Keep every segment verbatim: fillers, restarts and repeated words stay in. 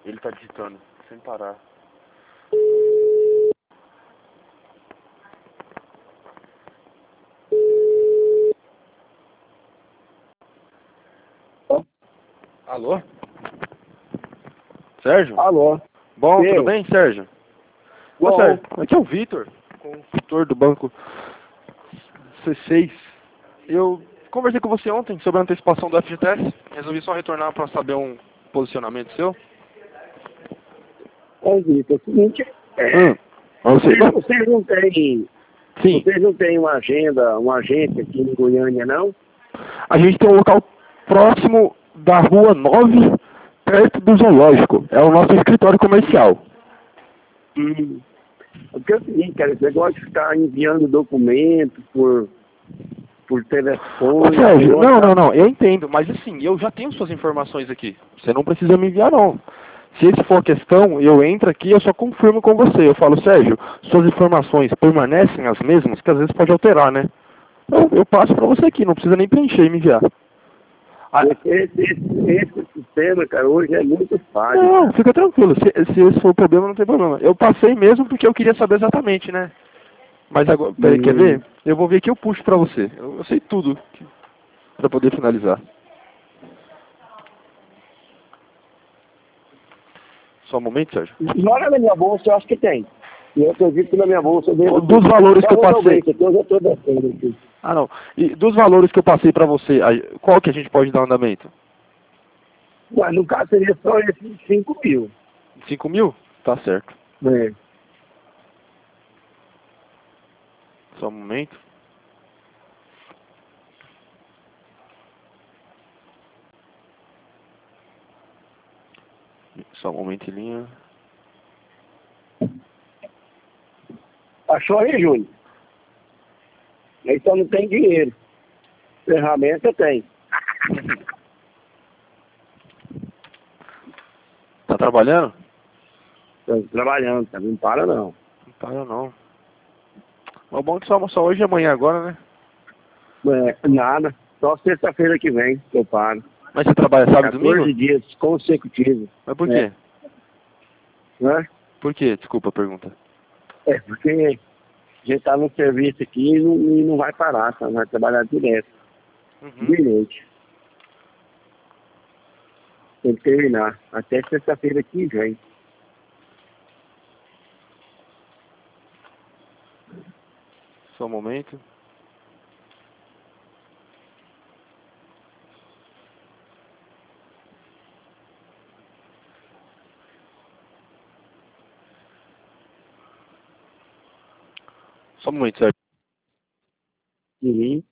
Ele tá digitando, sem parar. Alô? Sérgio? Alô? Bom, Sim. tudo bem, Sérgio? Ô, Bom. Sérgio, aqui é o Vitor, consultor do banco C seis. Eu conversei com você ontem sobre a antecipação do F G T S. Resolvi só retornar para saber um posicionamento seu. Ô, Vitor, é o seguinte, é, Hum. Você... vocês, vocês não têm, Sim, vocês não têm uma agenda, uma agência aqui em Goiânia, não? a gente tem um local próximo da Rua nove, perto do Zoológico. É o nosso escritório comercial. Hum. Porque é o seguinte, cara, esse negócio de ficar enviando documento por, por Ô, telefone, Sérgio, negócio, não, não, sabe? não, eu entendo, mas assim, eu já tenho suas informações aqui. Você não precisa me enviar, não. Se esse for a questão, eu entro aqui e eu só confirmo com você. Eu falo, Sérgio, suas informações permanecem as mesmas, que às vezes pode alterar, né? Eu, eu passo pra você aqui, não precisa nem preencher e me enviar. Ah, Esse, esse, esse, esse sistema, cara, hoje é muito falho. não, fica tranquilo. Se, se esse for o problema, não tem problema. Eu passei mesmo porque eu queria saber exatamente, né? Mas agora, peraí, quer Hum. ver? Eu vou ver aqui, eu puxo pra você. Eu, eu sei tudo que, pra poder finalizar. Só um momento, Sérgio. Olha na minha bolsa, eu acho que tem. E eu acredito que na minha bolsa eu devo... Dos valores que eu passei. Provavelmente, eu já estou descendo aqui. Ah, não. E dos valores que eu passei pra você, aí, qual que a gente pode dar andamento? Mas no caso seria só esses cinco mil. cinco mil? Tá certo. Né? Só um momento. Só um momento em linha. Achou aí, Júnior? Aí só não tem dinheiro. Ferramenta tem. Tá trabalhando? Tô trabalhando, tá? Não para não. Não para não. Mas o bom é que só almoça hoje e amanhã agora, né? É, nada. Só sexta-feira que vem que eu paro. Mas você trabalha sábado e domingo? quatorze dias consecutivos. Mas por É. quê? Né? Por quê? Desculpa a pergunta. É, porque a gente tá no serviço aqui e não, e não vai parar, tá? Vai trabalhar direto. Uhum. De noite. Tem que terminar. Até sexta-feira que vem. Só um momento. Só um momento, Sérgio. Uhum.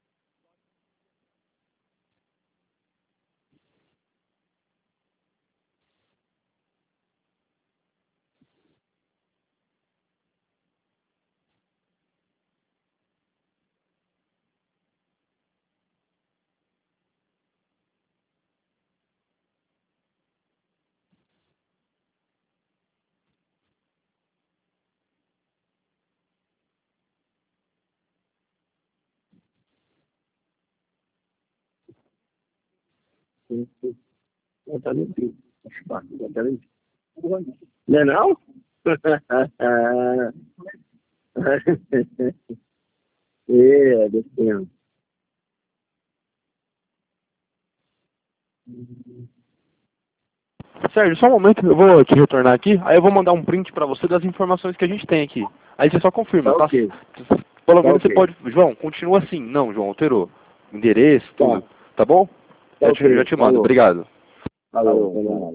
Sim, sim. Já tá limpinho. Já tá limpinho. Não é não? É, descendo. Sérgio, só um momento, eu vou te retornar aqui, aí eu vou mandar um print pra você das informações que a gente tem aqui. Aí você só confirma, Tá tá? ok. Pelo Tá menos você ok. pode... João, continua assim. Não, João, alterou. Endereço, Tá. tudo. Tá bom? Tá Já te, já ok. te mando. Falou. Obrigado. Falou. Falou.